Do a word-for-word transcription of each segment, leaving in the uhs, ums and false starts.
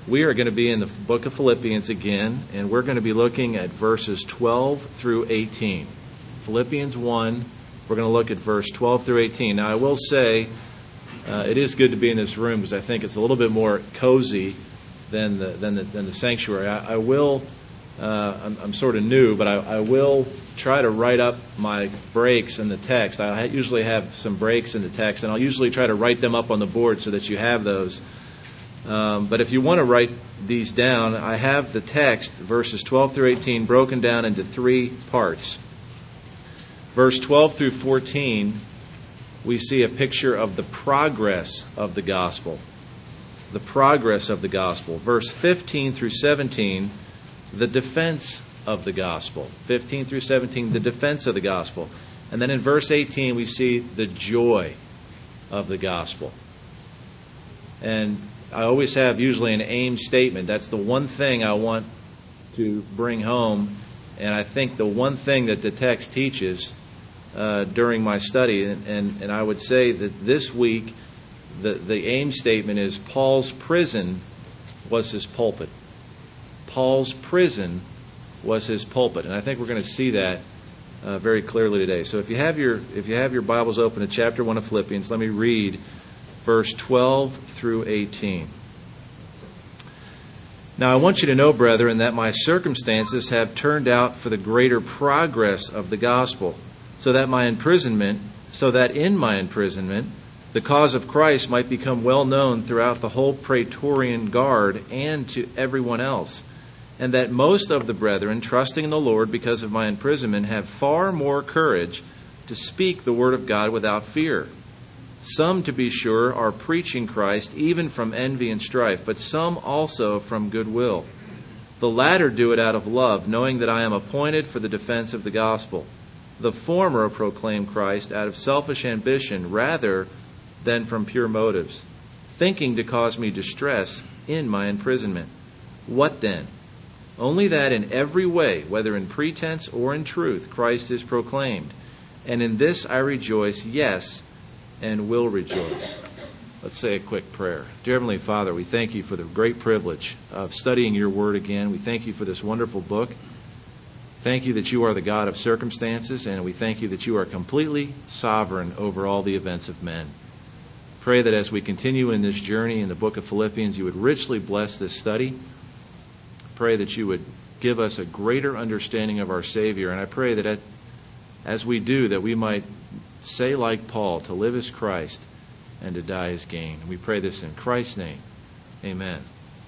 We are going to be in the book of Philippians again, and we're going to be looking at verses twelve through eighteen. Philippians one, we're going to look at verse twelve through eighteen. Now, I will say, uh, it is good to be in this room because I think it's a little bit more cozy than the than the, than the sanctuary. I, I will, uh, I'm, I'm sort of new, but I, I will try to write up my breaks in the text. I usually have some breaks in the text, and I'll usually try to write them up on the board so that you have those. Um, but if you want to write these down, I have the text, verses twelve through eighteen, broken down into three parts. Verse twelve through fourteen, we see a picture of the progress of the gospel. The progress of the gospel. Verse fifteen through seventeen, the defense of the gospel. fifteen through seventeen, the defense of the gospel. And then in verse eighteen, we see the joy of the gospel. And I always have usually an aim statement. That's the one thing I want to bring home. And I think the one thing that the text teaches uh, during my study, and, and, and I would say that this week, the, the aim statement is Paul's prison was his pulpit. Paul's prison was his pulpit. And I think we're going to see that uh, very clearly today. So if you have your if you have your Bibles open to chapter one of Philippians, let me read verse twelve through eighteen. Now I want you to know, brethren, that my circumstances have turned out for the greater progress of the gospel, so that my imprisonment, so that in my imprisonment, the cause of Christ might become well known throughout the whole Praetorian Guard and to everyone else, and that most of the brethren, trusting in the Lord because of my imprisonment, have far more courage to speak the word of God without fear. Some, to be sure, are preaching Christ even from envy and strife, but some also from goodwill. The latter do it out of love, knowing that I am appointed for the defense of the gospel. The former proclaim Christ out of selfish ambition rather than from pure motives, thinking to cause me distress in my imprisonment. What then? Only that in every way, whether in pretense or in truth, Christ is proclaimed. And in this I rejoice, yes, and will rejoice. Let's say a quick prayer. Dear Heavenly Father, we thank you for the great privilege of studying your word again. We thank you for this wonderful book. Thank you that you are the God of circumstances, and we thank you that you are completely sovereign over all the events of men. Pray that as we continue in this journey in the book of Philippians, you would richly bless this study. Pray that you would give us a greater understanding of our Savior, and I pray that as we do, that we might say like Paul, to live as Christ and to die as gain. We pray this in Christ's name. Amen.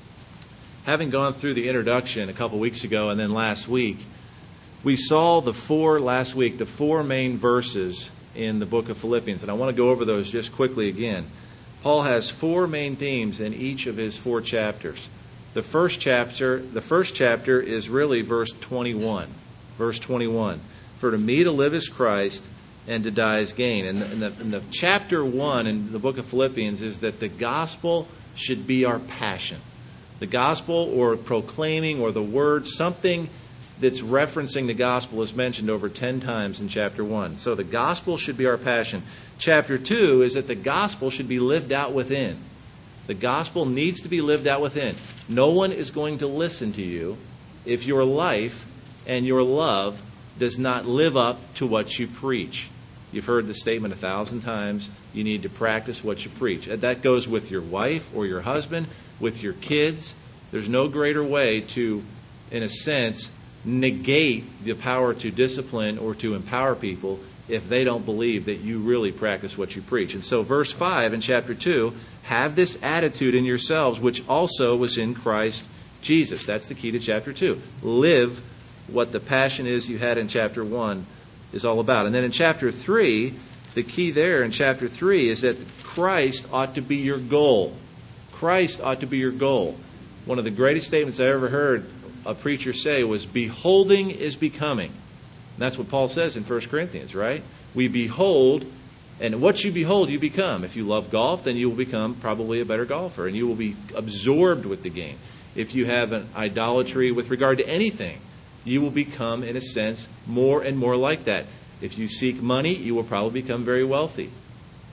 Having gone through the introduction a couple weeks ago and then last week, we saw the four, last week, the four main verses in the book of Philippians. And I want to go over those just quickly again. Paul has four main themes in each of his four chapters. The first chapter, the first chapter is really verse twenty-one. Verse twenty-one. For to me to live is Christ, and to die as gain. And the, and, the, and the chapter one in the book of Philippians is that the gospel should be our passion. The gospel, or proclaiming, or the word, something that's referencing the gospel is mentioned over ten times in chapter one. So the gospel should be our passion. Chapter two is that the gospel should be lived out within. The gospel needs to be lived out within. No one is going to listen to you if your life and your love does not live up to what you preach. You've heard the statement a thousand times. You need to practice what you preach. That goes with your wife or your husband, with your kids. There's no greater way to, in a sense, negate the power to discipline or to empower people if they don't believe that you really practice what you preach. And so verse five in chapter two, have this attitude in yourselves, which also was in Christ Jesus. That's the key to chapter two. Live what the passion is you had in chapter one is all about. And then in chapter three, the key there in chapter three is that Christ ought to be your goal. Christ ought to be your goal. One of the greatest statements I ever heard a preacher say was, beholding is becoming. And that's what Paul says in First Corinthians, right? We behold, and what you behold, you become. If you love golf, then you will become probably a better golfer, and you will be absorbed with the game. If you have an idolatry with regard to anything, you will become, in a sense, more and more like that. If you seek money, you will probably become very wealthy.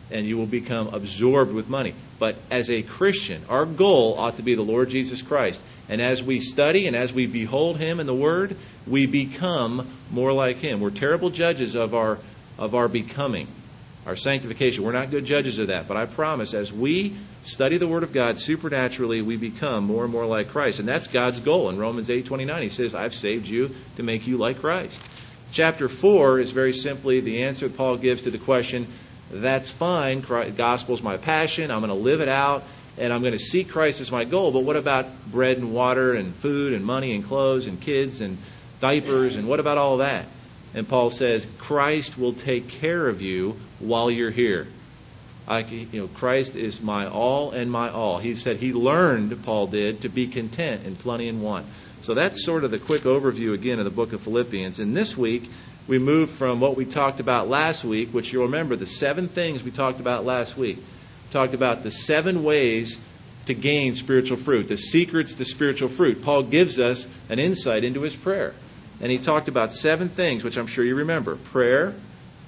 and you will become absorbed with money. But as a Christian, our goal ought to be the Lord Jesus Christ. And as we study and as we behold Him in the Word, we become more like Him. We're terrible judges of our of our becoming, our sanctification. We're not good judges of that. But I promise, as we study the Word of God supernaturally, we become more and more like Christ. And that's God's goal. In Romans eight twenty-nine, He says, I've saved you to make you like Christ. Chapter four is very simply the answer that Paul gives to the question, that's fine, the gospel's my passion, I'm going to live it out, and I'm going to seek Christ as my goal, but what about bread and water and food and money and clothes and kids and diapers, and what about all that? And Paul says, Christ will take care of you while you're here. I, you know, Christ is my all and my all. He said he learned, Paul did, to be content in plenty and want. So that's sort of the quick overview again of the book of Philippians. And this week, we move from what we talked about last week, which you'll remember, the seven things we talked about last week. We talked about the seven ways to gain spiritual fruit, the secrets to spiritual fruit. Paul gives us an insight into his prayer. And he talked about seven things, which I'm sure you remember. Prayer,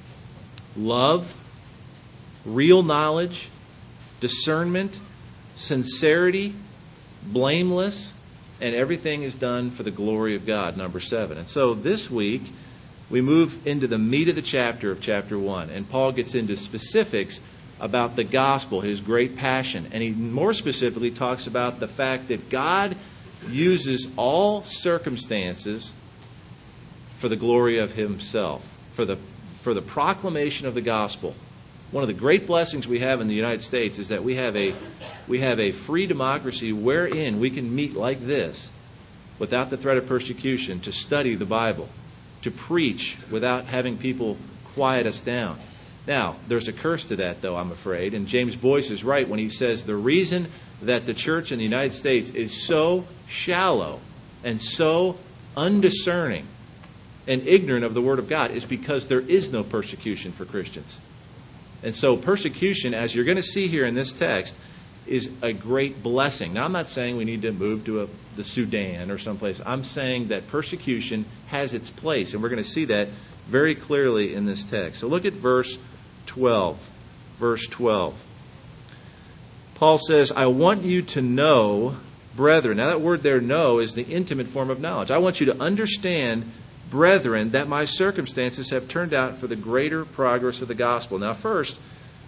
love, real knowledge, discernment, sincerity, blameless, and everything is done for the glory of God, number seven. And so this week, we move into the meat of the chapter of chapter one. And Paul gets into specifics about the gospel, his great passion. And he more specifically talks about the fact that God uses all circumstances for the glory of Himself, for the, for the proclamation of the gospel. One of the great blessings we have in the United States is that we have a we have a free democracy wherein we can meet like this without the threat of persecution to study the Bible, to preach without having people quiet us down. Now, there's a curse to that, though, I'm afraid. And James Boyce is right when he says the reason that the church in the United States is so shallow and so undiscerning and ignorant of the Word of God is because there is no persecution for Christians. And so persecution, as you're going to see here in this text, is a great blessing. Now, I'm not saying we need to move to a, the Sudan or someplace. I'm saying that persecution has its place, and we're going to see that very clearly in this text. So look at verse twelve. Verse twelve. Paul says, I want you to know, brethren. Now, that word there, know, is the intimate form of knowledge. I want you to understand, brethren, that my circumstances have turned out for the greater progress of the gospel. Now, first,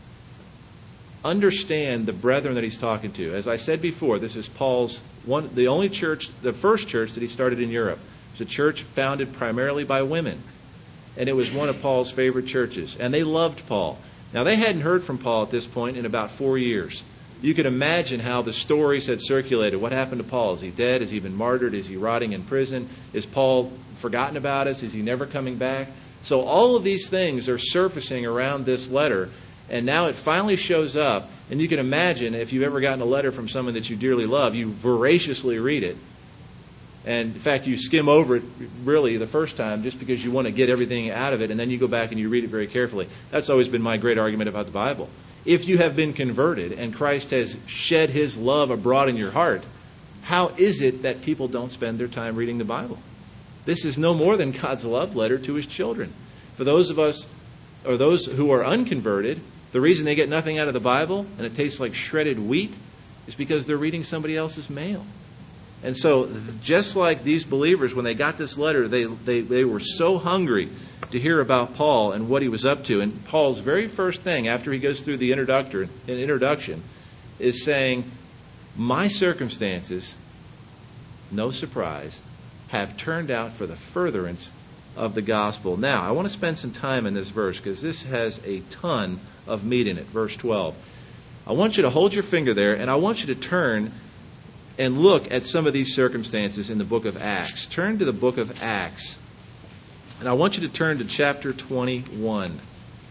understand the brethren that he's talking to. As I said before, this is Paul's one, the only church, the first church that he started in Europe. It's a church founded primarily by women. And it was one of Paul's favorite churches. And they loved Paul. Now, they hadn't heard from Paul at this point in about four years. You could imagine how the stories had circulated. What happened to Paul? Is he dead? Has he been martyred? Is he rotting in prison? Is Paul forgotten about us? Is he never coming back? So all of these things are surfacing around this letter. And now it finally shows up. And you can imagine if you've ever gotten a letter from someone that you dearly love, you voraciously read it. And in fact, you skim over it really the first time just because you want to get everything out of it. And then you go back and you read it very carefully. That's always been my great argument about the Bible. If you have been converted and Christ has shed His love abroad in your heart, how is it that people don't spend their time reading the Bible? This is no more than God's love letter to His children. For those of us, or those who are unconverted, the reason they get nothing out of the Bible and it tastes like shredded wheat is because they're reading somebody else's mail. And so, just like these believers, when they got this letter, they, they, they were so hungry to hear about Paul and what he was up to. And Paul's very first thing after he goes through the introduction, introduction is saying, my circumstances, no surprise, have turned out for the furtherance of the gospel. Now, I want to spend some time in this verse because this has a ton of meat in it. Verse twelve. I want you to hold your finger there, and I want you to turn and look at some of these circumstances in the book of Acts. Turn to the book of Acts. And I want you to turn to chapter twenty-one.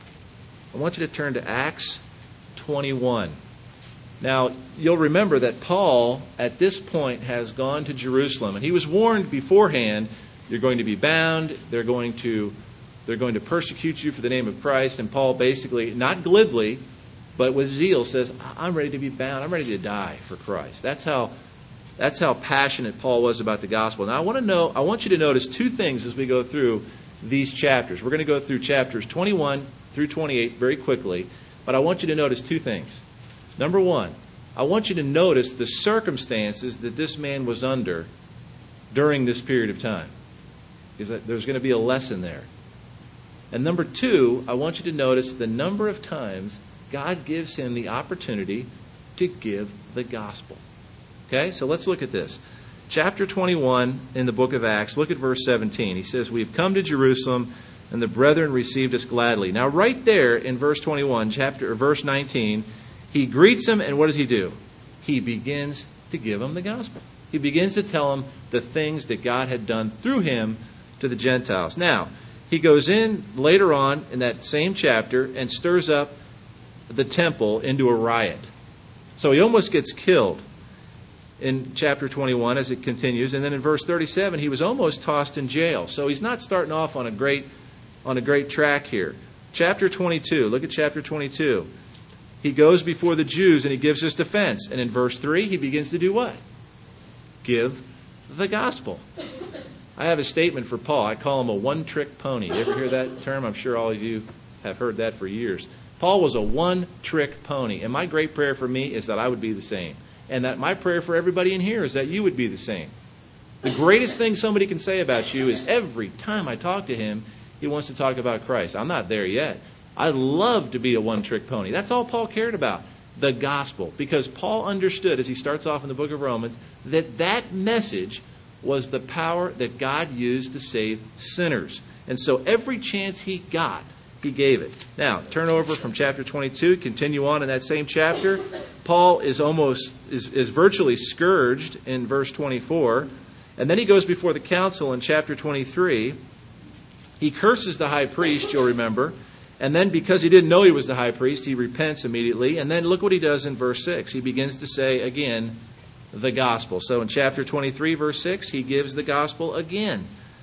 I want you to turn to Acts twenty-one. Now, you'll remember that Paul, at this point, has gone to Jerusalem. And he was warned beforehand, you're going to be bound, they're going to, they're going to persecute you for the name of Christ. And Paul basically, not glibly, but with zeal, says, I'm ready to be bound. I'm ready to die for Christ. That's how That's how passionate Paul was about the gospel. Now, I want to know, I want you to notice two things as we go through these chapters. We're going to go through chapters twenty-one through twenty-eight very quickly. But I want you to notice two things. Number one, I want you to notice the circumstances that this man was under during this period of time. Because there's going to be a lesson there. And number two, I want you to notice the number of times God gives him the opportunity to give the gospel. Okay, so let's look at this. Chapter twenty-one in the book of Acts, look at verse seventeen. He says, "We've come to Jerusalem, and the brethren received us gladly." Now, right there in verse twenty-one, chapter or verse nineteen, he greets them, and what does he do? He begins to give them the gospel. He begins to tell them the things that God had done through him to the Gentiles. Now, he goes in later on in that same chapter and stirs up the temple into a riot. So he almost gets killed in chapter twenty-one as it continues. And then in verse thirty-seven, he was almost tossed in jail. So he's not starting off on a great on a great track here. Chapter twenty-two, look at chapter twenty-two. He goes before the Jews and he gives his defense. And in verse three, he begins to do what? Give the gospel. I have a statement for Paul. I call him a one-trick pony. You ever hear that term? I'm sure all of you have heard that for years. Paul was a one-trick pony. And my great prayer for me is that I would be the same. And that my prayer for everybody in here is that you would be the same. The greatest thing somebody can say about you is every time I talk to him, he wants to talk about Christ. I'm not there yet. I'd love to be a one-trick pony. That's all Paul cared about, the gospel. Because Paul understood, as he starts off in the book of Romans, that that message was the power that God used to save sinners. And so every chance he got, he gave it. Now, turn over from chapter twenty-two, continue on in that same chapter. Paul is almost, is, is virtually scourged in verse twenty-four. And then he goes before the council in chapter twenty-three. He curses the high priest, you'll remember. And then because he didn't know he was the high priest, he repents immediately. And then look what he does in verse six. He begins to say again, the gospel. So in chapter twenty-three, verse six, he gives the gospel again.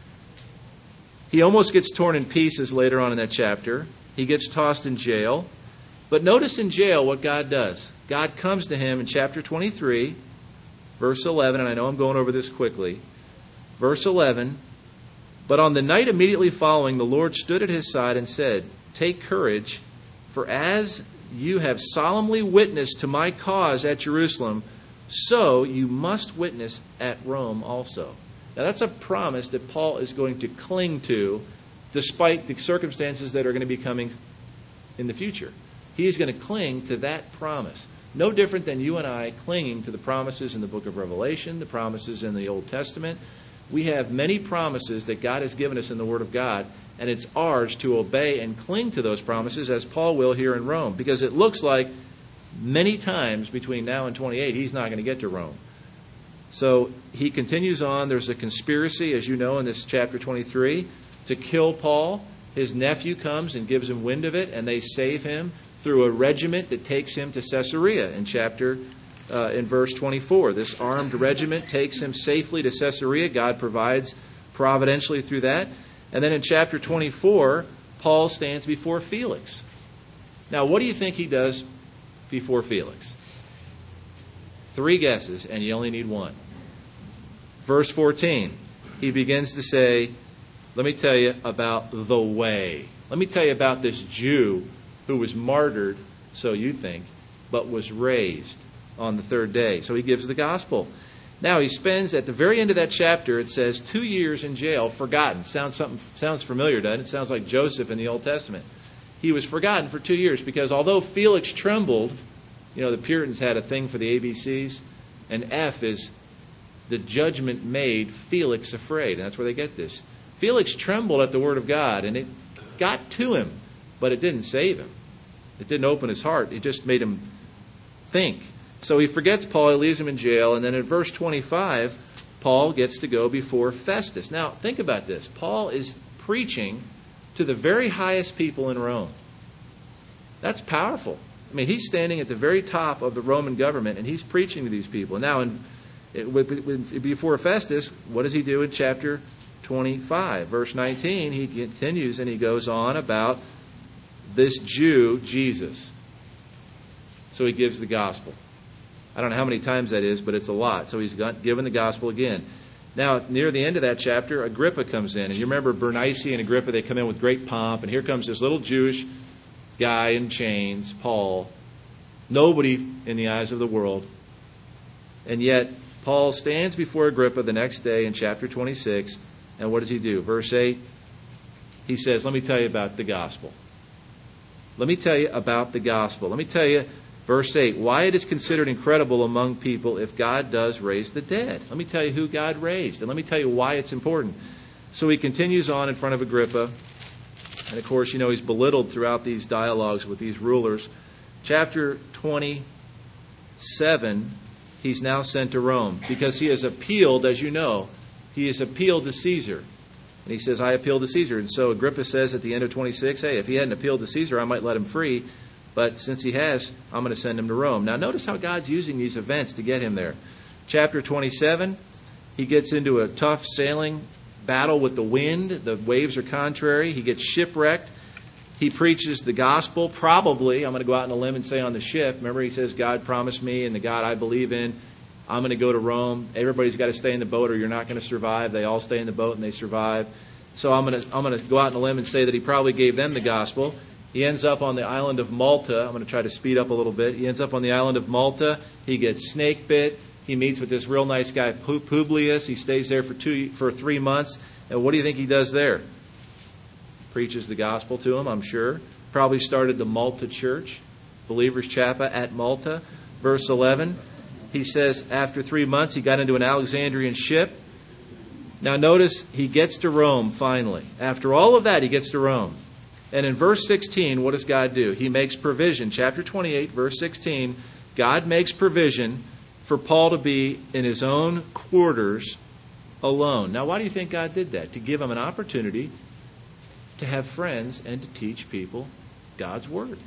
He almost gets torn in pieces later on in that chapter. He gets tossed in jail. But notice in jail what God does. God comes to him in chapter twenty-three, verse eleven, and I know I'm going over this quickly. Verse eleven, "But on the night immediately following, the Lord stood at his side and said, 'Take courage, for as you have solemnly witnessed to my cause at Jerusalem, so you must witness at Rome also.'" Now that's a promise that Paul is going to cling to despite the circumstances that are going to be coming in the future. He is going to cling to that promise. No different than you and I clinging to the promises in the book of Revelation, the promises in the Old Testament. We have many promises that God has given us in the Word of God, and it's ours to obey and cling to those promises, as Paul will here in Rome, because it looks like many times between now and twenty-eight, he's not going to get to Rome. So he continues on. There's a conspiracy, as you know, in this chapter twenty-three, to kill Paul. His nephew comes and gives him wind of it, and they save him through a regiment that takes him to Caesarea in chapter, uh, in verse twenty-four. This armed regiment takes him safely to Caesarea. God provides providentially through that. And then in chapter twenty-four, Paul stands before Felix. Now, what do you think he does before Felix? Three guesses, and you only need one. Verse fourteen, he begins to say, let me tell you about the way. Let me tell you about this Jew who was martyred, so you think, but was raised on the third day. So he gives the gospel. Now he spends, at the very end of that chapter, it says, two years in jail, forgotten. Sounds something sounds familiar, doesn't it? It sounds like Joseph in the Old Testament. He was forgotten for two years because although Felix trembled, you know, the Puritans had a thing for the A B Cs, and F is the judgment made Felix afraid. And that's where they get this. Felix trembled at the word of God, and it got to him, but it didn't save him. It didn't open his heart. It just made him think. So he forgets Paul, he leaves him in jail, and then in verse twenty-five, Paul gets to go before Festus. Now, think about this. Paul is preaching to the very highest people in Rome. That's powerful. I mean, he's standing at the very top of the Roman government, and he's preaching to these people. Now, in, before Festus, what does he do in chapter twenty-five? Verse nineteen, he continues and he goes on about this Jew, Jesus. So he gives the gospel. I don't know how many times that is, but it's a lot. So he's got, given the gospel again. Now, near the end of that chapter, Agrippa comes in. And you remember Bernice and Agrippa, they come in with great pomp. And here comes this little Jewish guy in chains, Paul, nobody in the eyes of the world. And yet, Paul stands before Agrippa the next day in chapter twenty-six, and what does he do? Verse eight, he says, let me tell you about the gospel. Let me tell you about the gospel. Let me tell you, verse eight, why it is considered incredible among people if God does raise the dead. Let me tell you who God raised, and let me tell you why it's important. So he continues on in front of Agrippa, and of course, you know, he's belittled throughout these dialogues with these rulers. Chapter twenty-seven, he's now sent to Rome because he has appealed, as you know, he has appealed to Caesar. And he says, I appeal to Caesar. And so Agrippa says at the end of twenty-six, hey, if he hadn't appealed to Caesar, I might let him free. But since he has, I'm going to send him to Rome. Now notice how God's using these events to get him there. Chapter twenty-seven, he gets into a tough sailing battle with the wind. The waves are contrary. He gets shipwrecked. He preaches the gospel, probably, I'm going to go out on a limb and say on the ship. Remember, he says, God promised me and the God I believe in, I'm going to go to Rome. Everybody's got to stay in the boat or you're not going to survive. They all stay in the boat and they survive. So I'm going to I'm going to go out on a limb and say that he probably gave them the gospel. He ends up on the island of Malta. I'm going to try to speed up a little bit. He ends up on the island of Malta. He gets snake bit. He meets with this real nice guy, Publius. He stays there for two for three months. And what do you think he does there? Preaches the gospel to him, I'm sure. Probably started the Malta Church, Believers' Chapel at Malta. Verse eleven, he says after three months he got into an Alexandrian ship. Now notice he gets to Rome finally. After all of that, he gets to Rome. And in verse sixteen, what does God do? He makes provision. Chapter twenty-eight, verse sixteen, God makes provision for Paul to be in his own quarters alone. Now, why do you think God did that? To give him an opportunity to have friends and to teach people God's Word.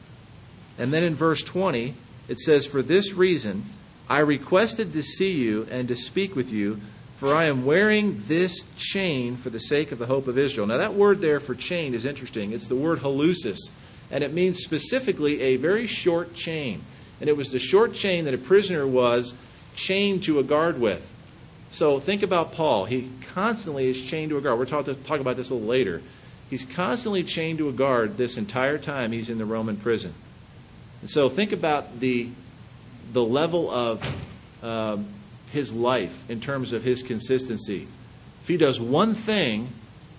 And then in verse twenty, it says, for this reason, I requested to see you and to speak with you, for I am wearing this chain for the sake of the hope of Israel. Now, that word there for chain is interesting. It's the word halusis, and it means specifically a very short chain. And it was the short chain that a prisoner was chained to a guard with. So think about Paul. He constantly is chained to a guard. We're talking to talk about this a little later. He's constantly chained to a guard this entire time he's in the Roman prison. And so think about the the level of um, his life in terms of his consistency. If he does one thing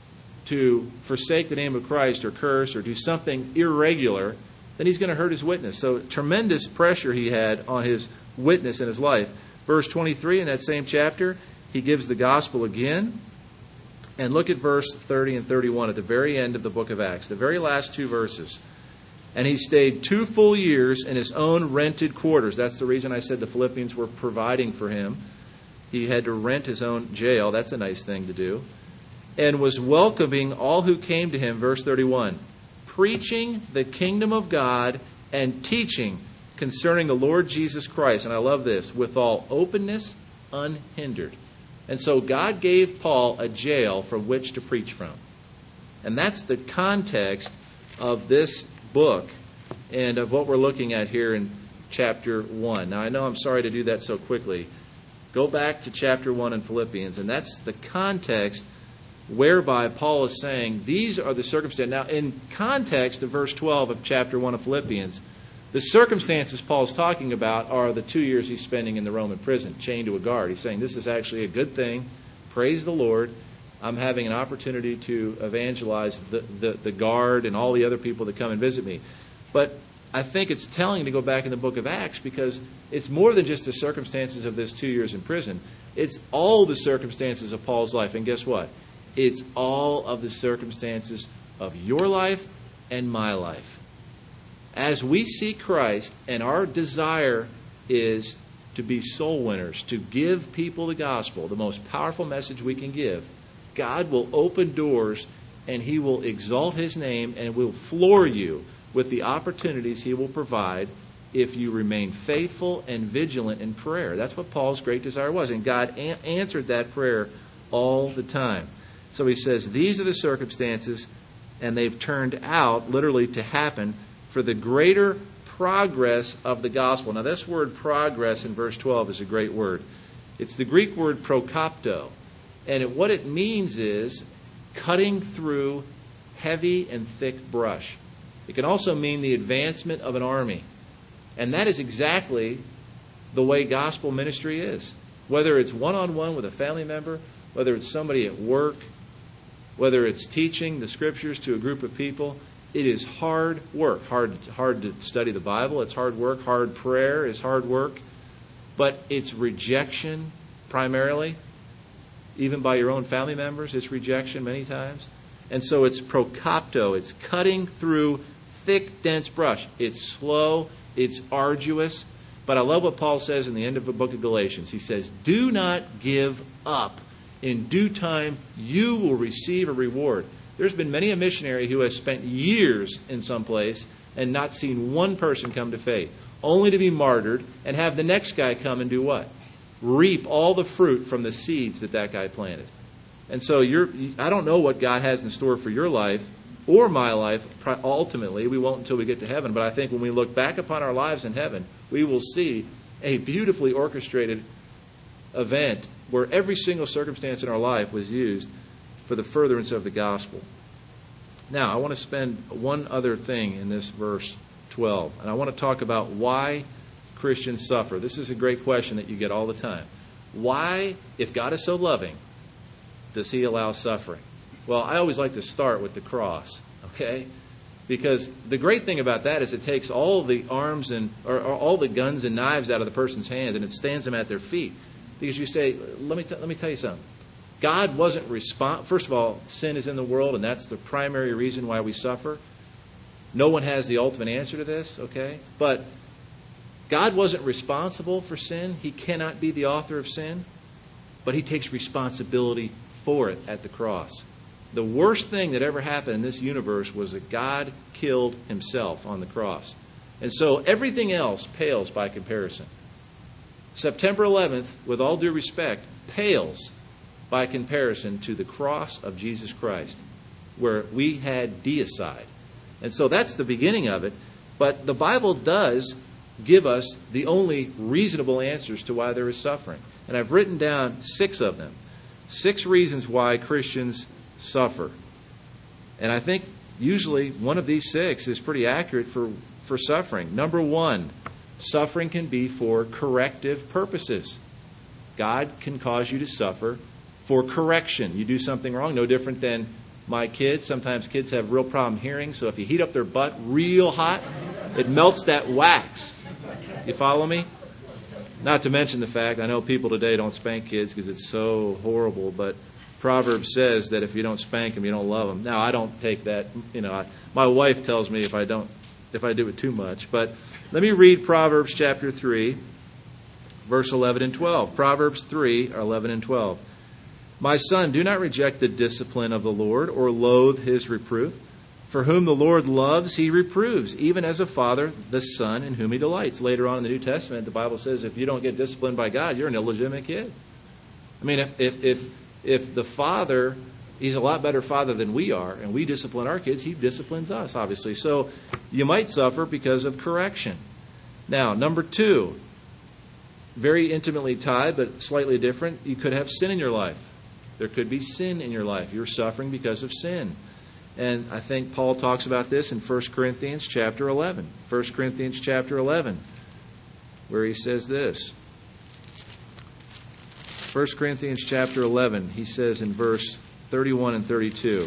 to forsake the name of Christ or curse or do something irregular, then he's going to hurt his witness. So tremendous pressure he had on his witness in his life. Verse twenty-three in that same chapter, he gives the gospel again. And look at verse thirty and thirty-one at the very end of the book of Acts, the very last two verses. And he stayed two full years in his own rented quarters. That's the reason I said the Philippians were providing for him. He had to rent his own jail. That's a nice thing to do. And was welcoming all who came to him, verse thirty-one, preaching the kingdom of God and teaching concerning the Lord Jesus Christ. And I love this, with all openness, unhindered. And so God gave Paul a jail from which to preach from. And that's the context of this book and of what we're looking at here in chapter one. Now, I know I'm sorry to do that so quickly. Go back to chapter one in Philippians, and that's the context whereby Paul is saying these are the circumstances. Now, in context of verse twelve of chapter one of Philippians, the circumstances Paul's talking about are the two years he's spending in the Roman prison, chained to a guard. He's saying this is actually a good thing. Praise the Lord. I'm having an opportunity to evangelize the, the, the guard and all the other people that come and visit me. But I think it's telling to go back in the book of Acts because it's more than just the circumstances of this two years in prison. It's all the circumstances of Paul's life. And guess what? It's all of the circumstances of your life and my life. As we seek Christ, and our desire is to be soul winners, to give people the gospel, the most powerful message we can give, God will open doors and He will exalt His name and will floor you with the opportunities He will provide if you remain faithful and vigilant in prayer. That's what Paul's great desire was. And God a- answered that prayer all the time. So he says, these are the circumstances, and they've turned out literally to happen for the greater progress of the gospel. Now, this word progress in verse twelve is a great word. It's the Greek word prokopto. And it, what it means is cutting through heavy and thick brush. It can also mean the advancement of an army. And that is exactly the way gospel ministry is. Whether it's one-on-one with a family member, whether it's somebody at work, whether it's teaching the Scriptures to a group of people, it is hard work. Hard, hard to study the Bible. It's hard work. Hard prayer is hard work. But it's rejection primarily. Even by your own family members, it's rejection many times. And so it's prokopto. It's cutting through thick, dense brush. It's slow. It's arduous. But I love what Paul says in the end of the book of Galatians. He says, do not give up. In due time, you will receive a reward. There's been many a missionary who has spent years in some place and not seen one person come to faith, only to be martyred and have the next guy come and do what? Reap all the fruit from the seeds that that guy planted. And so you're, I don't know what God has in store for your life or my life. Ultimately, we won't until we get to heaven. But I think when we look back upon our lives in heaven, we will see a beautifully orchestrated event where every single circumstance in our life was used for the furtherance of the gospel. Now, I want to spend one other thing in this verse twelve. And I want to talk about why Christians suffer. This is a great question that you get all the time. Why, if God is so loving, does He allow suffering? Well, I always like to start with the cross, okay? Because the great thing about that is it takes all the arms and or, or all the guns and knives out of the person's hand and it stands them at their feet. Because you say, let me t- let me tell you something. God wasn't respons- First of all, sin is in the world, and that's the primary reason why we suffer. No one has the ultimate answer to this, okay? But God wasn't responsible for sin. He cannot be the author of sin. But He takes responsibility for it at the cross. The worst thing that ever happened in this universe was that God killed Himself on the cross. And so everything else pales by comparison. September eleventh, with all due respect, pales by comparison to the cross of Jesus Christ, where we had deicide. And so that's the beginning of it. But the Bible does give us the only reasonable answers to why there is suffering. And I've written down six of them. Six reasons why Christians suffer. And I think usually one of these six is pretty accurate for, for suffering. Number one, suffering can be for corrective purposes. God can cause you to suffer for correction. You do something wrong, no different than my kids. Sometimes kids have real problem hearing, so if you heat up their butt real hot, it melts that wax. You follow me? Not to mention the fact, I know people today don't spank kids because it's so horrible, but Proverbs says that if you don't spank them, you don't love them. Now, I don't take that, you know, I, my wife tells me if I don't, if I do it too much. But let me read Proverbs chapter three, verse eleven and twelve. Proverbs three, eleven and twelve. My son, do not reject the discipline of the Lord or loathe His reproof. For whom the Lord loves, He reproves, even as a father the son in whom He delights. Later on in the New Testament, the Bible says if you don't get disciplined by God, you're an illegitimate kid. I mean, if if if, if the father, He's a lot better father than we are, and we discipline our kids, He disciplines us, obviously. So you might suffer because of correction. Now, number two, very intimately tied, but slightly different, you could have sin in your life. There could be sin in your life. You're suffering because of sin. And I think Paul talks about this in First Corinthians chapter eleven. First Corinthians chapter eleven, where he says this. First Corinthians chapter eleven, he says in verse thirty-one and thirty-two.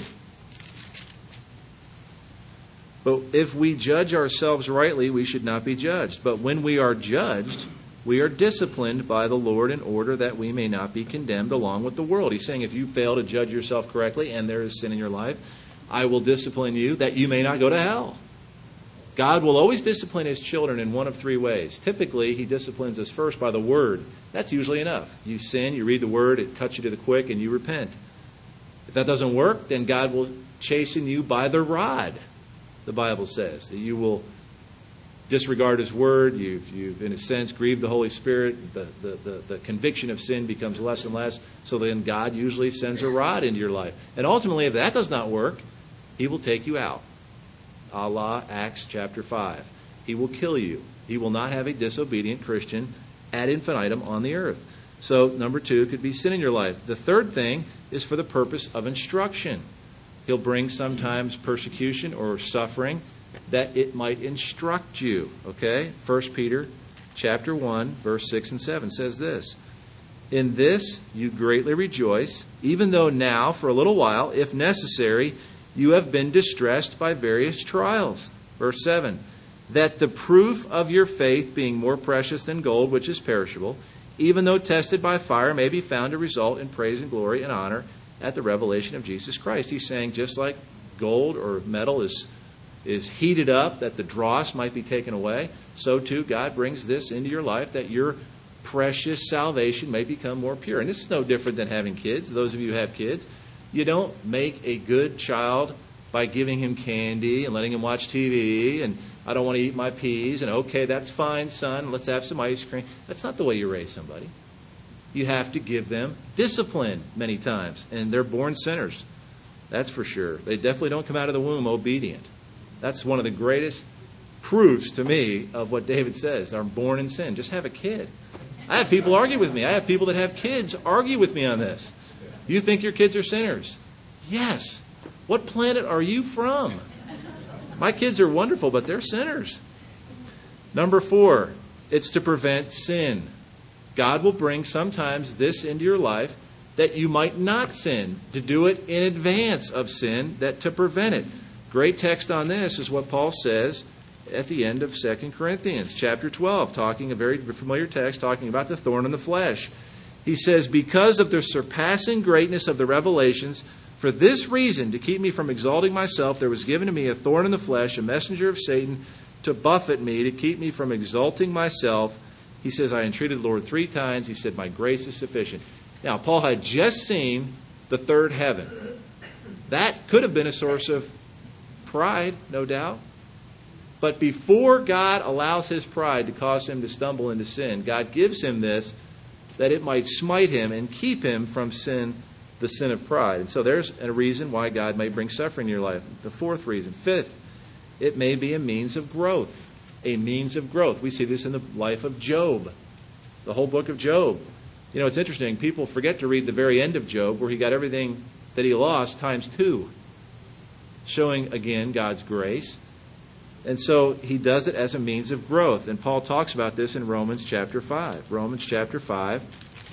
But if we judge ourselves rightly, we should not be judged. But when we are judged, we are disciplined by the Lord in order that we may not be condemned along with the world. He's saying if you fail to judge yourself correctly and there is sin in your life, I will discipline you that you may not go to hell. God will always discipline His children in one of three ways. Typically, He disciplines us first by the Word. That's usually enough. You sin, you read the Word, it cuts you to the quick, and you repent. If that doesn't work, then God will chasten you by the rod, the Bible says. That you will disregard His Word, you've, you've in a sense, grieved the Holy Spirit, the, the, the, the conviction of sin becomes less and less, so then God usually sends a rod into your life. And ultimately, if that does not work, He will take you out. A la Acts chapter five. He will kill you. He will not have a disobedient Christian ad infinitum on the earth. So, number two could be sin in your life. The third thing is for the purpose of instruction. He'll bring sometimes persecution or suffering that it might instruct you. Okay? First Peter chapter one, verse six and seven says this. In this you greatly rejoice, even though now, for a little while, if necessary, you have been distressed by various trials. Verse seven. That the proof of your faith, being more precious than gold, which is perishable, even though tested by fire, may be found to result in praise and glory and honor at the revelation of Jesus Christ. He's saying just like gold or metal is, is heated up that the dross might be taken away, so too God brings this into your life that your precious salvation may become more pure. And this is no different than having kids. Those of you who have kids, you don't make a good child by giving him candy and letting him watch T V and I don't want to eat my peas, and okay, that's fine, son, let's have some ice cream. That's not the way you raise somebody. You have to give them discipline many times, and they're born sinners. That's for sure. They definitely don't come out of the womb obedient. That's one of the greatest proofs to me of what David says. They're born in sin. Just have a kid. I have people argue with me. I have people that have kids argue with me on this. You think your kids are sinners? Yes. What planet are you from? My kids are wonderful, but they're sinners. Number four, it's to prevent sin. God will bring sometimes this into your life that you might not sin, to do it in advance of sin, that to prevent it. Great text on this is what Paul says at the end of Second Corinthians chapter twelve, talking a very familiar text, talking about the thorn in the flesh. He says, because of the surpassing greatness of the revelations, for this reason, to keep me from exalting myself, there was given to me a thorn in the flesh, a messenger of Satan, to buffet me, to keep me from exalting myself. He says, I entreated the Lord three times. He said, my grace is sufficient. Now, Paul had just seen the third heaven. That could have been a source of pride, no doubt. But before God allows his pride to cause him to stumble into sin, God gives him this that it might smite him and keep him from sin, the sin of pride. And so there's a reason why God may bring suffering in your life. The fourth reason. Fifth, it may be a means of growth. A means of growth. We see this in the life of Job. The whole book of Job. You know, it's interesting. People forget to read the very end of Job where he got everything that he lost times two. Showing, again, God's grace. And so he does it as a means of growth. And Paul talks about this in Romans chapter five. Romans chapter five,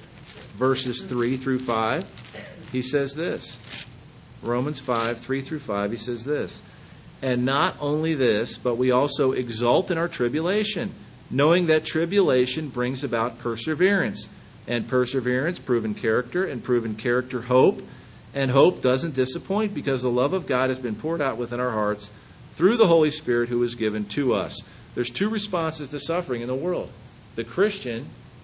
verses three through five. He says this. Romans five, three through five, he says this. And not only this, but we also exult in our tribulation, knowing that tribulation brings about perseverance. And perseverance, proven character, and proven character, hope. And hope doesn't disappoint because the love of God has been poured out within our hearts through the Holy Spirit who is given to us. There's two responses to suffering in the world. The Christian,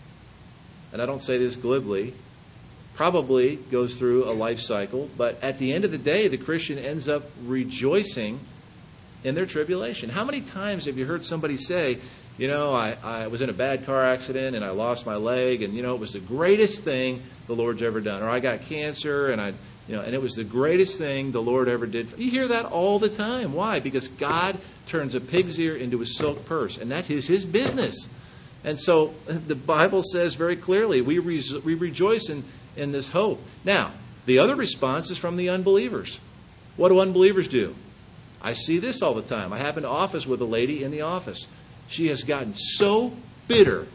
and I don't say this glibly, probably goes through a life cycle, but at the end of the day, the Christian ends up rejoicing in their tribulation. How many times have you heard somebody say, you know, I, I was in a bad car accident and I lost my leg, and, you know, it was the greatest thing the Lord's ever done. Or I got cancer and I, you know, and it was the greatest thing the Lord ever did. You hear that all the time. Why? Because God turns a pig's ear into a silk purse, and that is his business. And so the Bible says very clearly, we, re- we rejoice in in this hope. Now, the other response is from the unbelievers. What do unbelievers do? I see this all the time. I happen to office with a lady in the office. She has gotten so bitter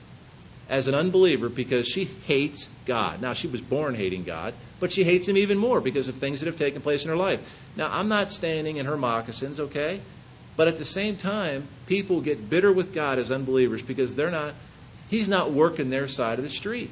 as an unbeliever because she hates God. Now, she was born hating God, but she hates him even more because of things that have taken place in her life. Now, I'm not standing in her moccasins, okay? But at the same time, people get bitter with God as unbelievers because they're not, he's not working their side of the street.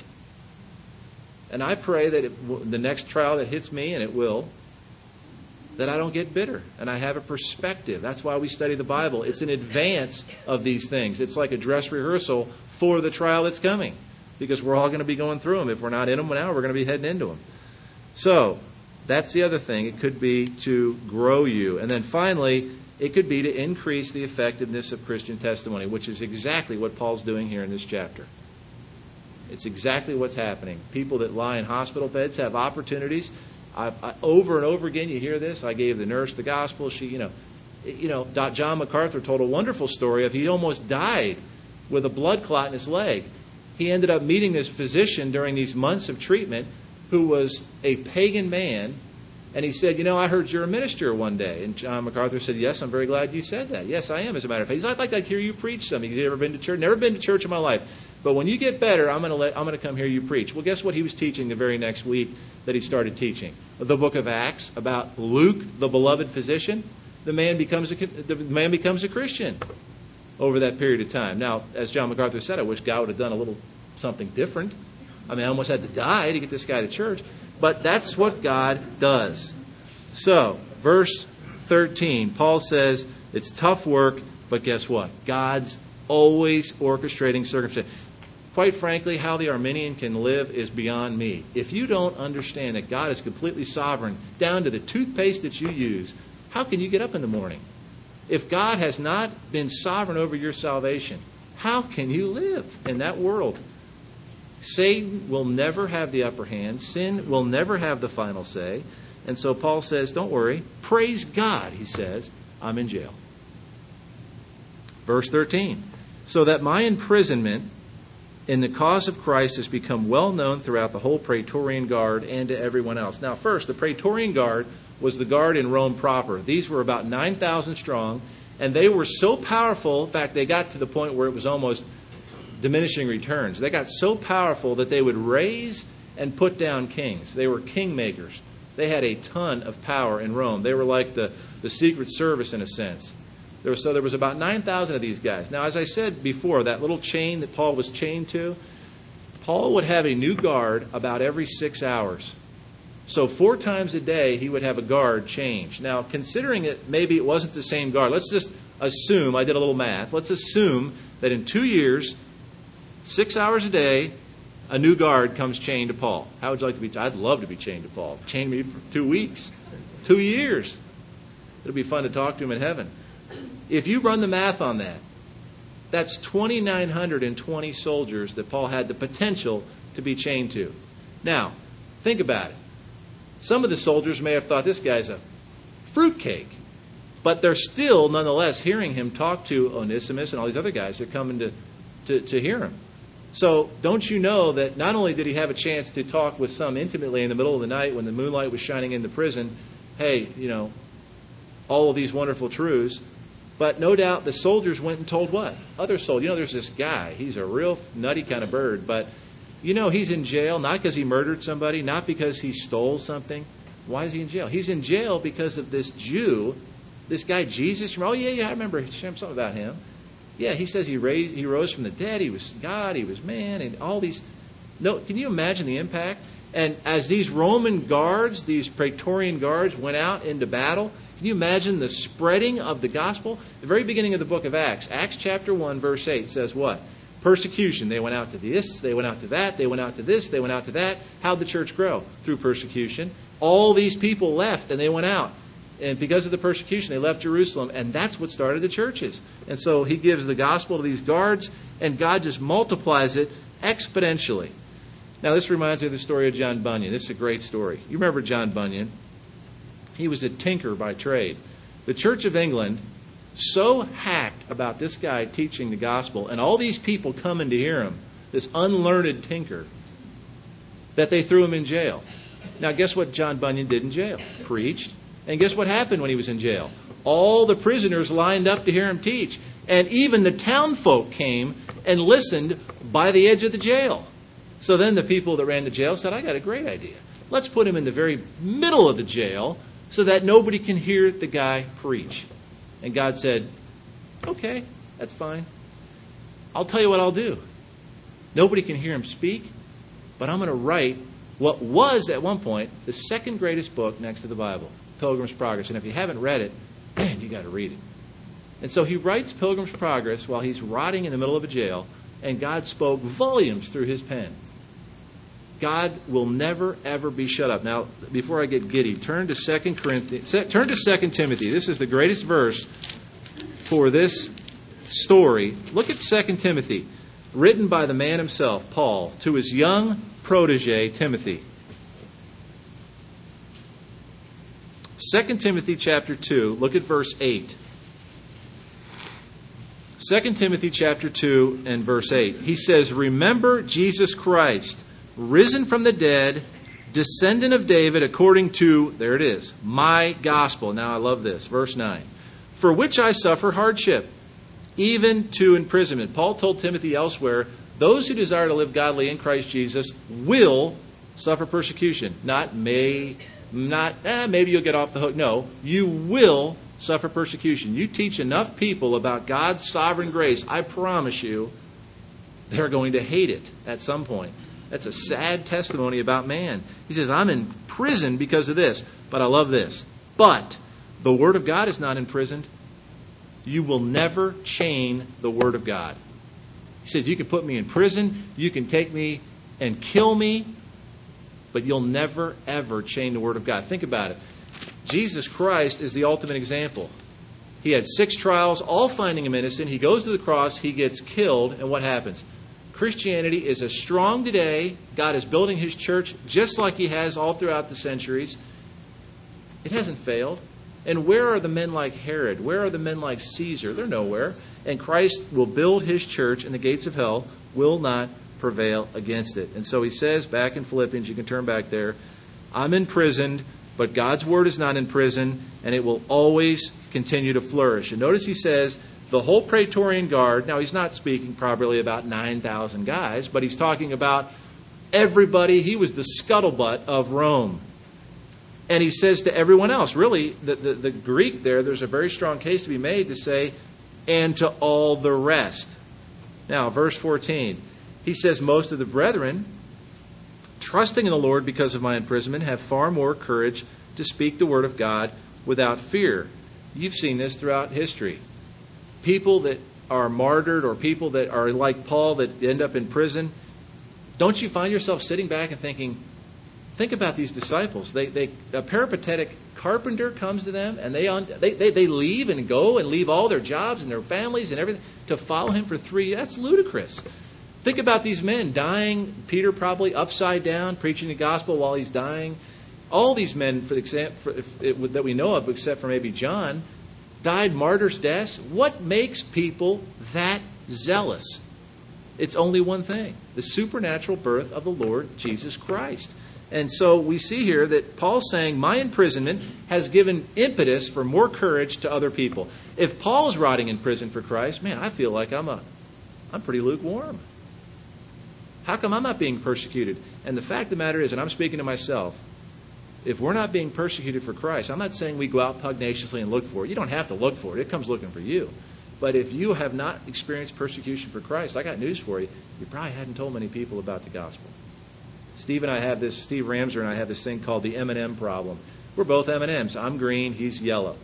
And I pray that it, the next trial that hits me, and it will, that I don't get bitter and I have a perspective. That's why we study the Bible. It's in advance of these things. It's like a dress rehearsal for the trial that's coming, because we're all going to be going through them. If we're not in them now, we're going to be heading into them. So that's the other thing. It could be to grow you. And then finally, it could be to increase the effectiveness of Christian testimony, which is exactly what Paul's doing here in this chapter. It's exactly what's happening. People that lie in hospital beds have opportunities. I, I, over and over again, you hear this. I gave the nurse the gospel. She, you know, you know, John MacArthur told a wonderful story of he almost died with a blood clot in his leg. He ended up meeting this physician during these months of treatment who was a pagan man, And he said, you know, I heard you're a minister one day. And John MacArthur said, yes, I'm very glad you said that. Yes, I am, as a matter of fact. He said, I'd like to hear you preach something. Have you ever been to church? Never been to church in my life. But when you get better, I'm going to let, I'm going to come hear you preach. Well, guess what he was teaching the very next week that he started teaching? The book of Acts about Luke, the beloved physician. The man becomes a, the man becomes a Christian over that period of time. Now, as John MacArthur said, I wish God would have done a little something different. I mean, I almost had to die to get this guy to church. But that's what God does. So, verse thirteen, Paul says, it's tough work, but guess what? God's always orchestrating circumstances. Quite frankly, how the Arminian can live is beyond me. If you don't understand that God is completely sovereign, down to the toothpaste that you use, how can you get up in the morning? If God has not been sovereign over your salvation, how can you live in that world? Satan will never have the upper hand. Sin will never have the final say. And so Paul says, don't worry. Praise God, he says, I'm in jail. Verse thirteen, so that my imprisonment in the cause of Christ has become well known throughout the whole Praetorian Guard and to everyone else. Now, first, the Praetorian Guard was the guard in Rome proper. These were about nine thousand strong, and they were so powerful, in fact, they got to the point where it was almost diminishing returns. They got so powerful that they would raise and put down kings. They were kingmakers. They had a ton of power in Rome. They were like the, the Secret Service in a sense. There was, so there was about nine thousand of these guys. Now, as I said before, that little chain that Paul was chained to, Paul would have a new guard about every six hours. So four times a day, he would have a guard change. Now, considering it, maybe it wasn't the same guard. Let's just assume, I did a little math, let's assume that in two years, six hours a day, a new guard comes chained to Paul. How would you like to be? I'd love to be chained to Paul. Chained me for two weeks, two years. It'll be fun to talk to him in heaven. If you run the math on that, that's two thousand nine hundred twenty soldiers that Paul had the potential to be chained to. Now, think about it. Some of the soldiers may have thought this guy's a fruitcake, but they're still, nonetheless, hearing him talk to Onesimus and all these other guys. They're coming to, to, to hear him. So don't you know that not only did he have a chance to talk with some intimately in the middle of the night when the moonlight was shining in the prison, hey, you know, all of these wonderful truths, but no doubt the soldiers went and told what? Other soldiers. You know, there's this guy. He's a real nutty kind of bird, but you know he's in jail not because he murdered somebody, not because he stole something. Why is he in jail? He's in jail because of this Jew, this guy Jesus. Oh, yeah, yeah, I remember something about him. Yeah, he says he raised, he rose from the dead. He was God. He was man, and all these. No, can you imagine the impact? And as these Roman guards, these Praetorian guards, went out into battle, can you imagine the spreading of the gospel? The very beginning of the book of Acts, Acts chapter one, verse eight says what? Persecution. They went out to this, they went out to that, they went out to this, they went out to that. How'd the church grow? Through persecution. All these people left and they went out. And because of the persecution, they left Jerusalem. And that's what started the churches. And so he gives the gospel to these guards, and God just multiplies it exponentially. Now, this reminds me of the story of John Bunyan. This is a great story. You remember John Bunyan. He was a tinker by trade. The Church of England so hacked about this guy teaching the gospel and all these people coming to hear him, this unlearned tinker, that they threw him in jail. Now, guess what John Bunyan did in jail? Preached. And guess what happened when he was in jail? All the prisoners lined up to hear him teach. And even the townfolk came and listened by the edge of the jail. So then the people that ran the jail said, I got a great idea. Let's put him in the very middle of the jail so that nobody can hear the guy preach. And God said, okay, that's fine. I'll tell you what I'll do. Nobody can hear him speak, but I'm going to write what was at one point the second greatest book next to the Bible, Pilgrim's Progress. And if you haven't read it, man, you got to read it. And so he writes Pilgrim's Progress while he's rotting in the middle of a jail, and God spoke volumes through his pen. God will never, ever be shut up. Now, before I get giddy, turn to Second Corinthians, turn to Second Timothy. This is the greatest verse for this story. Look at Second Timothy, written by the man himself, Paul, to his young protege, Timothy. Second Timothy chapter two, look at verse eight. Second Timothy chapter two and verse eight. He says, remember Jesus Christ, risen from the dead, descendant of David according to, there it is, my gospel. Now I love this. Verse nine. For which I suffer hardship, even to imprisonment. Paul told Timothy elsewhere, those who desire to live godly in Christ Jesus will suffer persecution. Not may, not, eh, maybe you'll get off the hook. No, you will suffer persecution. You teach enough people about God's sovereign grace, I promise you, they're going to hate it at some point. That's a sad testimony about man. He says, I'm in prison because of this. But I love this. But the Word of God is not imprisoned. You will never chain the Word of God. He says, you can put me in prison, you can take me and kill me, but you'll never, ever chain the Word of God. Think about it. Jesus Christ is the ultimate example. He had six trials, all finding him innocent. He goes to the cross, he gets killed, and what happens? Christianity is as strong today. God is building His church just like He has all throughout the centuries. It hasn't failed. And where are the men like Herod? Where are the men like Caesar? They're nowhere. And Christ will build His church, and the gates of hell will not prevail against it. And so he says back in Philippians, you can turn back there, I'm imprisoned, but God's Word is not in prison, and it will always continue to flourish. And notice he says, the whole Praetorian Guard, now he's not speaking probably about nine thousand guys, but he's talking about everybody. He was the scuttlebutt of Rome. And he says to everyone else, really, the, the, the Greek there, there's a very strong case to be made to say, and to all the rest. Now, verse fourteen, he says, most of the brethren, trusting in the Lord because of my imprisonment, have far more courage to speak the word of God without fear. You've seen this throughout history. People that are martyred or people that are like Paul that end up in prison, don't you find yourself sitting back and thinking, think about these disciples. They, they, a peripatetic carpenter comes to them and they, on, they, they, they leave and go and leave all their jobs and their families and everything to follow him for three years. That's ludicrous. Think about these men dying, Peter probably upside down, preaching the gospel while he's dying. All these men, for example, for, if it, that we know of, except for maybe John, died martyrs' deaths. What makes people that zealous? It's only one thing, the supernatural birth of the Lord Jesus Christ. And so we see here that Paul's saying, my imprisonment has given impetus for more courage to other people. If Paul's rotting in prison for Christ, man, I feel like I'm a, I'm pretty lukewarm. How come I'm not being persecuted? And the fact of the matter is, and I'm speaking to myself, if we're not being persecuted for Christ, I'm not saying we go out pugnaciously and look for it. You don't have to look for it. It comes looking for you. But if you have not experienced persecution for Christ, I got news for you. You probably hadn't told many people about the gospel. Steve and I have this, Steve Ramser and I have this thing called the M and M problem. We're both M and M's. I'm green, he's yellow.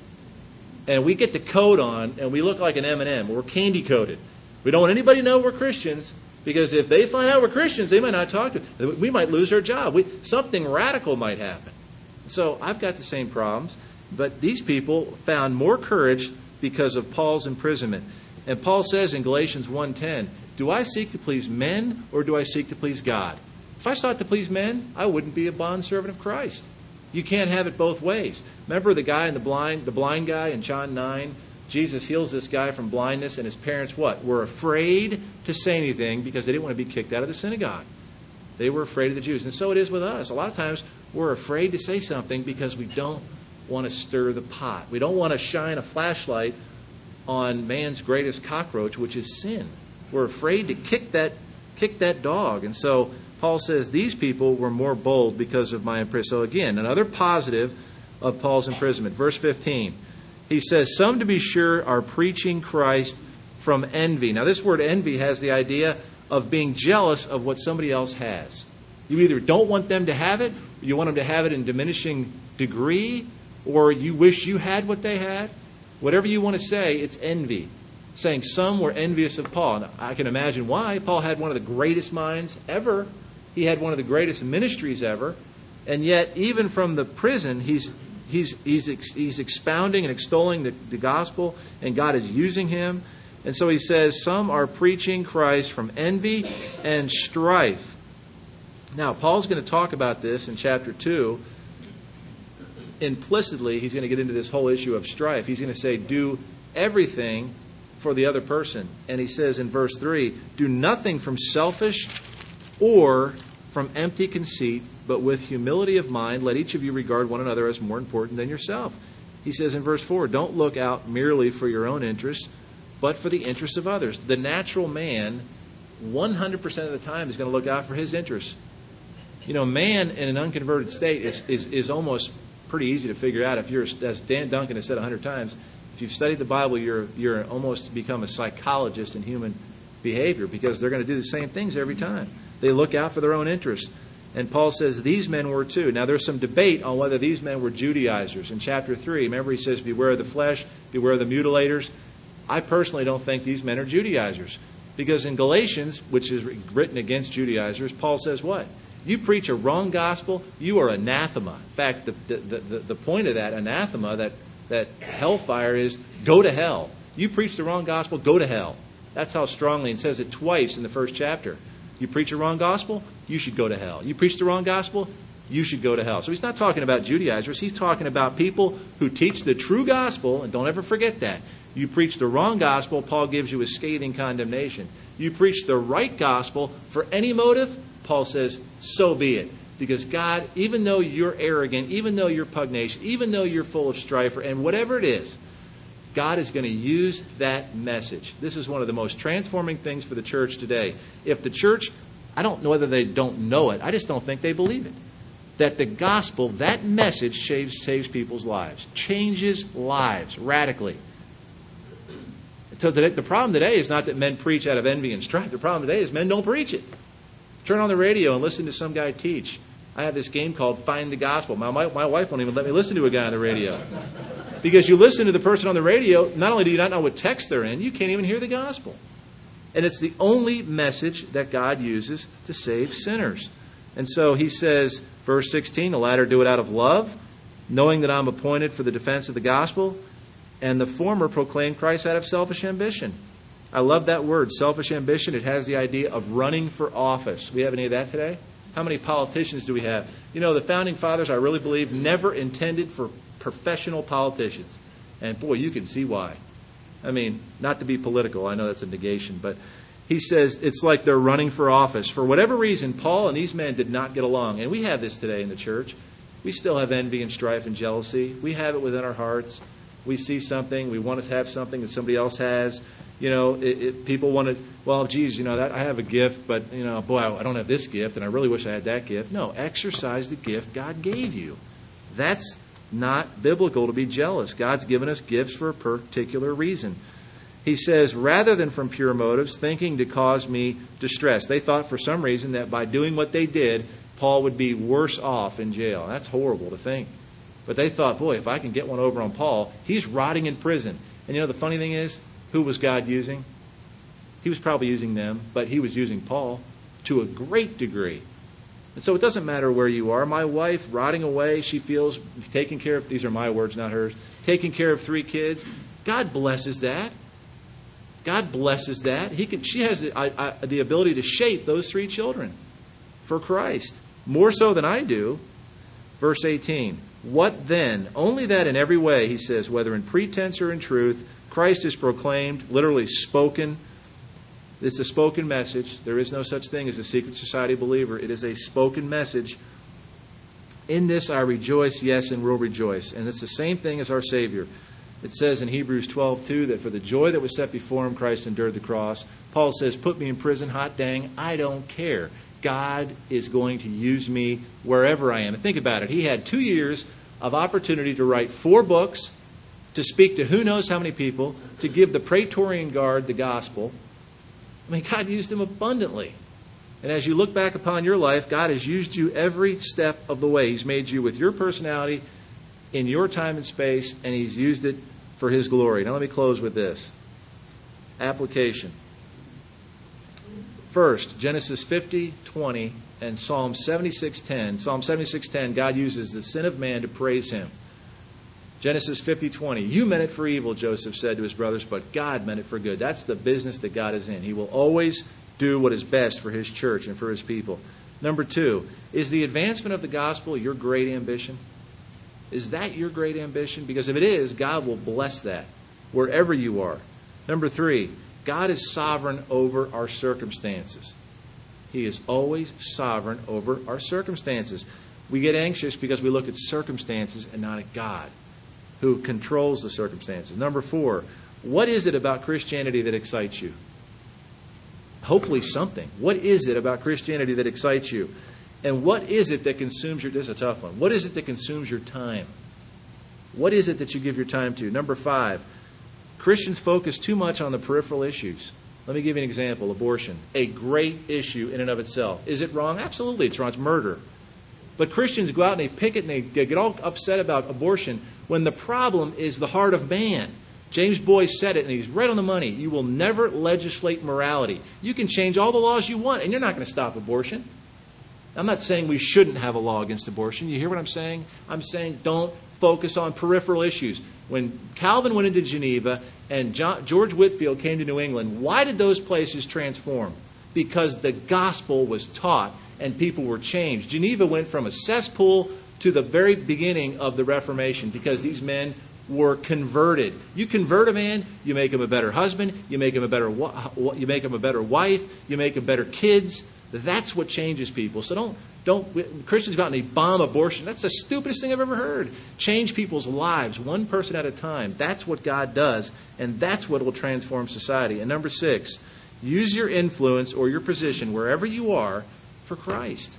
And we get the coat on and we look like an M and M. We're candy coated. We don't want anybody to know we're Christians because if they find out we're Christians, they might not talk to us. We might lose our job. We, something radical might happen. So I've got the same problems, but these people found more courage because of Paul's imprisonment. And Paul says in Galatians one ten, do I seek to please men or do I seek to please God? If I sought to please men, I wouldn't be a bondservant of Christ. You can't have it both ways. Remember the guy in the blind, the blind guy in John nine? Jesus heals this guy from blindness, and his parents what? Were afraid to say anything because they didn't want to be kicked out of the synagogue. They were afraid of the Jews. And so it is with us. A lot of times we're afraid to say something because we don't want to stir the pot. We don't want to shine a flashlight on man's greatest cockroach, which is sin. We're afraid to kick that kick that dog. And so Paul says these people were more bold because of my imprisonment. So again, another positive of Paul's imprisonment. Verse fifteen. He says, some to be sure are preaching Christ from envy. Now this word envy has the idea of being jealous of what somebody else has. You either don't want them to have it, or you want them to have it in diminishing degree, or you wish you had what they had. Whatever you want to say, it's envy. Saying some were envious of Paul. Now, I can imagine why. Paul had one of the greatest minds ever. He had one of the greatest ministries ever. And yet, even from the prison, he's he's he's he's expounding and extolling the, the gospel, and God is using him. And so he says, some are preaching Christ from envy and strife. Now, Paul's going to talk about this in chapter two. Implicitly, he's going to get into this whole issue of strife. He's going to say, do everything for the other person. And he says in verse three, do nothing from selfish or from empty conceit, but with humility of mind, let each of you regard one another as more important than yourself. He says in verse four, don't look out merely for your own interests, but for the interests of others. The natural man, one hundred percent of the time, is going to look out for his interests. You know, man in an unconverted state is, is, is almost pretty easy to figure out. If you're, as Dan Duncan has said a hundred times, if you've studied the Bible, you're you're almost become a psychologist in human behavior, because they're going to do the same things every time. They look out for their own interests. And Paul says these men were too. Now, there's some debate on whether these men were Judaizers. In chapter three, remember he says, beware of the flesh, beware of the mutilators. I personally don't think these men are Judaizers. Because in Galatians, which is written against Judaizers, Paul says what? You preach a wrong gospel, you are anathema. In fact, the, the, the, the point of that anathema, that, that hellfire, is go to hell. You preach the wrong gospel, go to hell. That's how strongly, and says it twice in the first chapter. You preach a wrong gospel, you should go to hell. You preach the wrong gospel, you should go to hell. So he's not talking about Judaizers. He's talking about people who teach the true gospel, and don't ever forget that. You preach the wrong gospel, Paul gives you a scathing condemnation. You preach the right gospel for any motive, Paul says, so be it. Because God, even though you're arrogant, even though you're pugnacious, even though you're full of strife, and whatever it is, God is going to use that message. This is one of the most transforming things for the church today. If the church, I don't know whether they don't know it, I just don't think they believe it. That the gospel, that message saves, saves people's lives, changes lives radically. So today, the problem today is not that men preach out of envy and strife. The problem today is men don't preach it. Turn on the radio and listen to some guy teach. I have this game called Find the Gospel. My, my, my wife won't even let me listen to a guy on the radio. Because you listen to the person on the radio, not only do you not know what text they're in, you can't even hear the gospel. And it's the only message that God uses to save sinners. And so he says, verse sixteen, the latter do it out of love, knowing that I'm appointed for the defense of the gospel, and the former proclaim Christ out of selfish ambition. I love that word, selfish ambition. It has the idea of running for office. We have any of that today? How many politicians do we have? You know, the founding fathers, I really believe, never intended for professional politicians. And boy, you can see why. I mean, not to be political, I know that's a negation, but he says it's like they're running for office. For whatever reason, Paul and these men did not get along. And we have this today in the church. We still have envy and strife and jealousy. We have it within our hearts. We see something, we want to have something that somebody else has. You know, it, it, people want to, well, geez, you know, that, I have a gift, but, you know, boy, I don't have this gift, and I really wish I had that gift. No, exercise the gift God gave you. That's not biblical to be jealous. God's given us gifts for a particular reason. He says, rather than from pure motives, thinking to cause me distress. They thought for some reason that by doing what they did, Paul would be worse off in jail. That's horrible to think. But they thought, boy, if I can get one over on Paul, he's rotting in prison. And you know, the funny thing is, who was God using? He was probably using them, but he was using Paul to a great degree. And so it doesn't matter where you are. My wife, rotting away, she feels taking care of, these are my words, not hers, taking care of three kids. God blesses that. God blesses that. He can. She has the, I, I, the ability to shape those three children for Christ, more so than I do. Verse eighteen, what then? Only that in every way, he says, whether in pretense or in truth, Christ is proclaimed, literally spoken. It's a spoken message. There is no such thing as a secret society believer. It is a spoken message. In this I rejoice, yes, and will rejoice. And it's the same thing as our Savior. It says in Hebrews twelve two that for the joy that was set before him, Christ endured the cross. Paul says, put me in prison, hot dang, I don't care. God is going to use me wherever I am. And think about it. He had two years of opportunity to write four books, to speak to who knows how many people, to give the Praetorian Guard the gospel. I mean, God used him abundantly. And as you look back upon your life, God has used you every step of the way. He's made you with your personality in your time and space, and he's used it for his glory. Now let me close with this. Application. First, Genesis fifty twenty and Psalm seventy-six ten. Psalm seventy-six ten, God uses the sin of man to praise him. Genesis fifty twenty, you meant it for evil, Joseph said to his brothers, but God meant it for good. That's the business that God is in. He will always do what is best for his church and for his people. Number two, is the advancement of the gospel your great ambition? Is that your great ambition? Because if it is, God will bless that wherever you are. Number three, God is sovereign over our circumstances. He is always sovereign over our circumstances. We get anxious because we look at circumstances and not at God, who controls the circumstances. Number four, what is it about Christianity that excites you? Hopefully something. What is it about Christianity that excites you? And what is it that consumes your... This is a tough one. What is it that consumes your time? What is it that you give your time to? Number five, Christians focus too much on the peripheral issues. Let me give you an example. Abortion. A great issue in and of itself. Is it wrong? Absolutely it's wrong. It's murder. But Christians go out and they pick it and they get all upset about abortion when the problem is the heart of man. James Boyce said it, and he's right on the money. You will never legislate morality. You can change all the laws you want, and you're not going to stop abortion. I'm not saying we shouldn't have a law against abortion. You hear what I'm saying? I'm saying don't focus on peripheral issues. When Calvin went into Geneva and John, George Whitefield came to New England, why did those places transform? Because the gospel was taught and people were changed. Geneva went from a cesspool to the very beginning of the Reformation because these men were converted. You convert a man, you make him a better husband, you make him a better you make him a better wife, you make him better kids. That's what changes people. So don't don't Christians go out and they bomb abortion. That's the stupidest thing I've ever heard. Change people's lives one person at a time. That's what God does, and that's what will transform society. And number six, use your influence or your position wherever you are for Christ.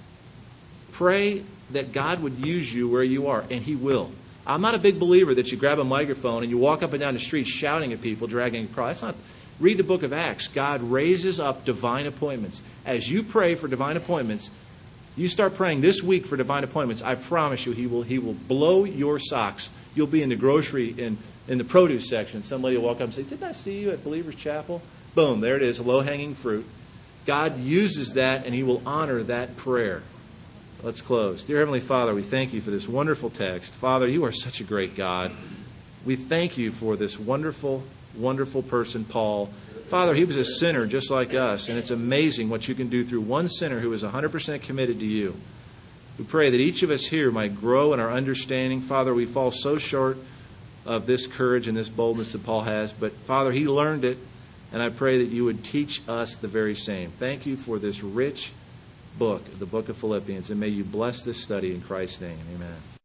Pray that God would use you where you are, and He will. I'm not a big believer that you grab a microphone and you walk up and down the street shouting at people, dragging a cross. That's not. Read the book of Acts. God raises up divine appointments. As you pray for divine appointments, you start praying this week for divine appointments. I promise you, He will He will blow your socks. You'll be in the grocery in in the produce section. Somebody will walk up and say, "Didn't I see you at Believers Chapel?" Boom, there it is, low hanging fruit. God uses that, and He will honor that prayer. Let's close. Dear Heavenly Father, we thank You for this wonderful text. Father, You are such a great God. We thank You for this wonderful, wonderful person, Paul. Father, he was a sinner just like us, and it's amazing what You can do through one sinner who is one hundred percent committed to You. We pray that each of us here might grow in our understanding. Father, we fall so short of this courage and this boldness that Paul has, but Father, he learned it, and I pray that You would teach us the very same. Thank You for this rich book, the book of Philippians, and may You bless this study in Christ's name. Amen.